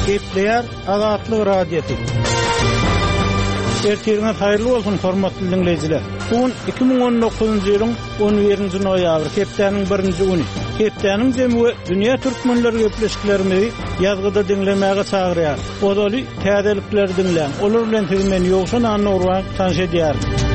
Gepleyer Azatlyk radiosu. Ertirňiz haýyrly bolsun hormatly dinleýijiler. Bugün 2019-njy ýylyň 11-nji noýabry, hepdeniň 1-nji güni. Hepdeniň jemgy dünýä türkmenleri gepleşiklerimizi ýazgyda dinlemäge çagyrýar. Odaly täzelikler dinlän. Olar bilen tezmen ýogşan anlaryň tanış edýär.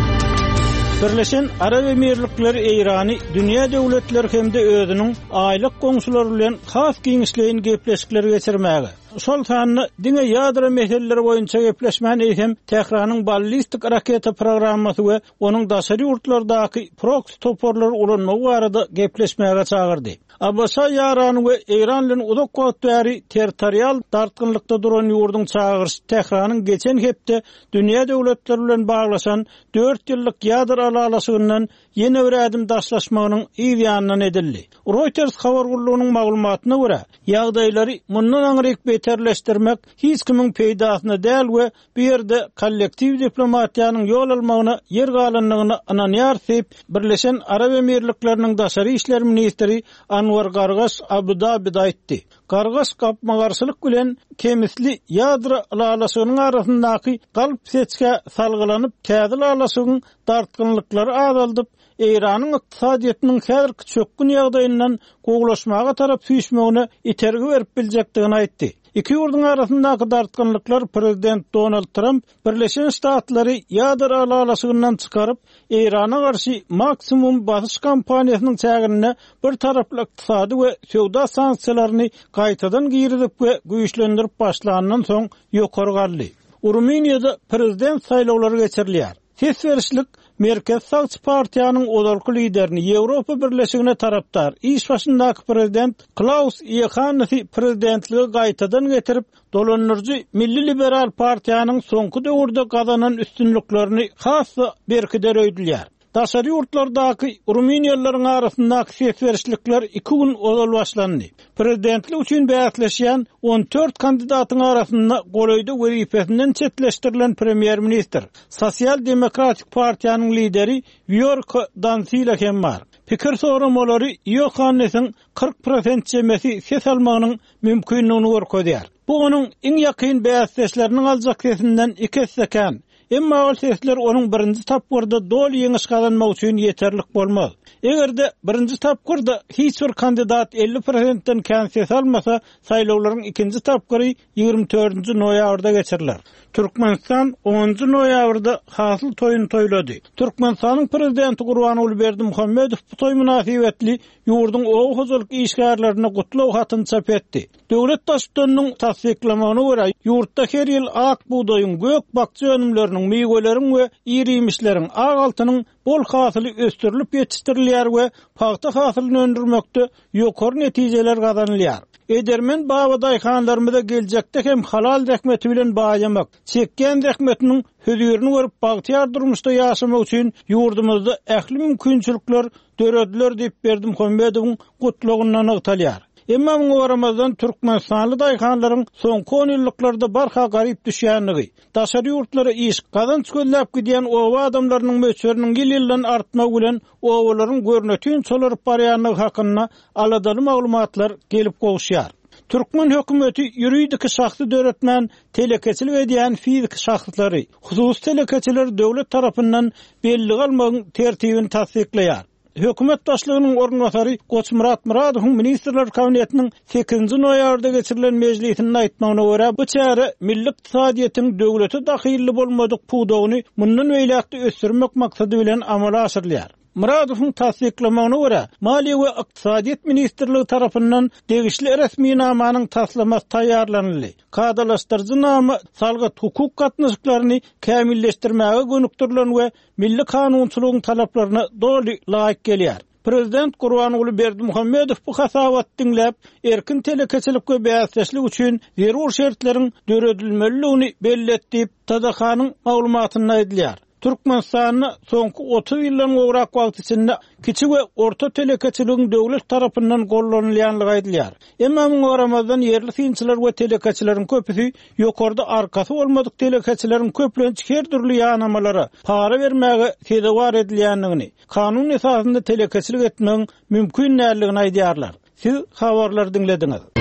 Birleşen Arab Emirlikleri Eýrany dünýä döwletleri hemde özüniň aýlyk goňşulary bilen has giňişleýin gepleşikleri geçirmäge. Şol sanny diňe ýadyra meseleleri boýunça gepleşmän eýsem, Tehranyň ballistik raketa programmasy we onuň daşary ýurtlardaky proxy toporlary ulanmagy barada gepleşmäge çagyrdy. Abasa ýarany we Eýran bilen uzak wagtary territorial dartgynlykda duran ýurduň çagyrşy Tehranyň geçen hepde dünýä döwletleri bilen baglaşan 4 ýyllyk ýadyra alalasyndan ýene bir adım daşlaşmagynyň ýanyndan edildi. Reuters habar gurulunyň maglumatyna görä, ýagdaýlary mundan aňryk beterleşdirmek hiç kimiň peýdasyna däl we bir ýerde kollektiv diplomatiýanyň ýol almagyna yer galanlygyny ananýar diýip Birleşen Arab Emirlikleriniň daşary işler ministri Anwar Gargaş Abu Dabi'de aýtdy. Gargaş gapmagarçylyk bilen kemisli ýadyra alalasynyň arasyndaky galp seçke salgylanyp täze alalasynyň dartgynlyklary azaldyp Eýranyň ykdysadyetiniň häzirki çökkün ýagdaýyndan gowlaşmaga tarap süýşmegine itergi berip biljekdigini aýtdy. İki ýurduň arasyndaky dartgynlyklar Prezident Donald Trump Birleşen Ştatlary ýadyra alalasyndan çykaryp Eýrana garşy maksimum basyş kampaniýasynyň çägine bir taraply ykdysady we söwda sanksiýalaryny gaýtadan giýirip we güýçlendirip başlanandan soň ýokary galdy. Ruminiýada prezident saýlawlary geçirilýär. Ses verişlik Merkez Sağçı Partiýanyň odarky liderini Ýewropa Birleşigine taraptar iş başyndaky prezident Klaus Iohannis prezidentligi gaýtadan getirip dolanyrjy Milli Liberal Partiýanyň soňky döwürde gazanan üstünliklerini hassa berkide öýdülýär. Daşary ýurtlardaky Ruminiýalylaryň arasyndaky ses verişlikler 2 gün ozal başlandy. Prezidentlik üçin bäsleşýän 14 kandidatyň arasynda golaýda wezifesinden çetleşdirilen premier minister, Sosial Demokratik Partiýanyň lideri Vjorko Dancila hem bar. Pikir soramolary Iohannisiň 40% jemesi ses almagynyň mümkinligini görkezýär. Bu onuň iň ýakyn bäsleşleriniň aljak sesinden 2 sekan. Emma ol sesler onun birinci tapgyrda dol ýeňiş kazanmak üçin ýeterlik bolmaz. Egerde birinci tapgyrda hiç bir kandidat 50%-den kän ses almasa, saýlawlaryň ikinji tapgyry 24-nji noýabrda geçiriler. Türkmenistan 10-njy noýabrda hasyl toýuny toýlady. Türkmenistanyň prezidenti Gurbanuly Berdimuhammedow bu toý münasibetli ýurduň ow hojalyk işgärlerine gutlaw hatyny çap etdi. Döwlet daşdanynyň tasdiklamagyna görä, ýurtda her ýyl ak buğdaýyň, gök bakçy önümleriniň, meýweleriň we irimişleriň, ag altynyň bol hasyly östürilip ýetişdirilýär we paxta hasylyny öndürmekde ýokary netijeler gazanylýar. Edermen babaday hanlarymyza geljekde hem halal rehmeti bilen baýamak, çekken rehmetiniň hödürini görüp bagtyar durmuşda ýaşamak üçin ýurdumyzda ähli mümkinçilikler dörediler diýip Berdimuhammedowyň gutlugyndan ygtalýar. Emma bu Ramazan Türkmenistanly daýhanlaryň soňky 10 ýyllarda barha garyp düşýänligi, daşary ýurtlary iş kazanç gözläp gidýän owa adamlarynyň möçberiniň ýyldan artmagy bilen owalaryň görnetini çolaryp barýanlygy hakynda aladaly maglumatlar gelip gowşýar. Türkmen hökümeti ýuridik şahsy döretmän telekeçilik edýän fizik şahslary, hususy telekeçiler döwlet tarapyndan belli almagyň tertibini tasdikleýär. Hökümet başlygynyň ornatary Goçmurat Muradowyň ministrler kabinetiniň 8-nji noýabrda geçirilen mejlisinde aýtmagyna görä, bu çäre milli ykdysadyetiň döwlete dahyly bolmadyk puwdagyny mundan beýlekde ösürmek maksady bilen amala aşyrylýar. Muradowyň tasdiklamagyna görä, Maliýe we Ykdysadyet ministrligi tarapyndan degişli resmi namanyň taslamasy taýýarlandy. Kadalaşdyrjy nama salgat hukuk gatnaşyklaryny kämilleşdirmäge gönükdirilen we milli kanunçylygyň talaplaryna doly laýyk gelýär. Prezident Gurbanuly Berdimuhammedow bu hasabat dinläp, erkin telekeçilikle bäsleşlik üçin zerur şertleriň döredilmeliligini belli etdi. Tadakanyň maglumatyna aýdylýar. Türkmenistanyň soňky 30 ýyldan gowrak wagt içinde kiçik we orta telekeçiligiň döwlet tarapyndan gollanylýanlygy aýdylýar. Emma bu Ramazan ýerli synçylar we telekeçileriň köpüsi ýokarda arkasy bolmadyk telekeçileriň köplençik her türlü ýanamalara para bermäge tedawar edilýänligini, kanun esasynda telekeçilik etmegiň mümkin näligini aýdýarlar. Siz habarlar dinlediňiz.